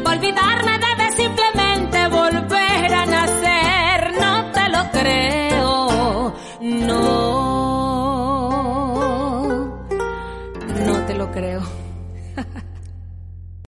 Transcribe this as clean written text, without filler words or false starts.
para olvidarme debes simplemente volver a nacer. No te lo creo, no.